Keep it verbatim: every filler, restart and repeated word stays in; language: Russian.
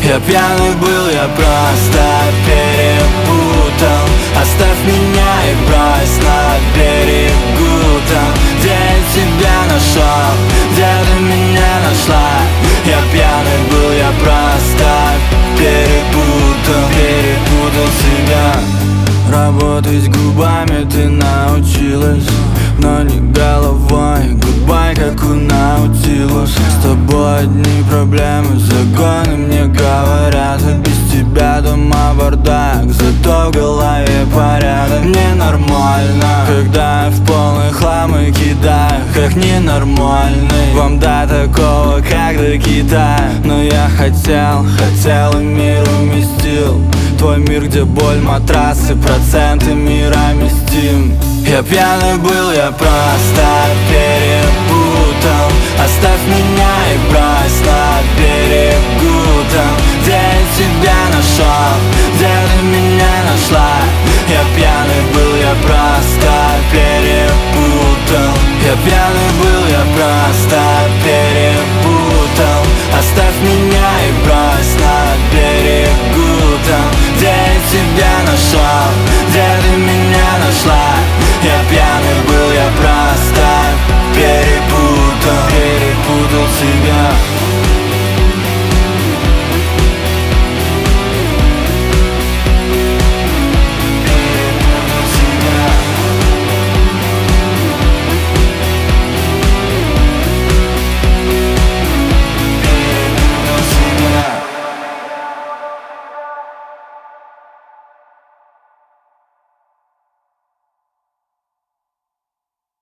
Я пьяный был, я просто перепутал. Оставь меня и брось на берегу там, где я тебя нашел, где ты меня нашла. Я пьяный был, я просто перепутал, перепутал себя. Работать губами ты научилась, но не головой. Гудбай, как у Наутилус. С тобой одни проблемы, загоны мне говорят, а без тебя дома бардак, зато в голове порядок. Мне нормально, когда я в полный хлам и кидаю, как ненормальный. Вам до такого, как до Китая. Но я хотел, хотел и мир уместил. Твой мир, где боль, матрасы, проценты мирами стим. Я пьяный был, я просто перепутал. Оставь меня и брось на берег.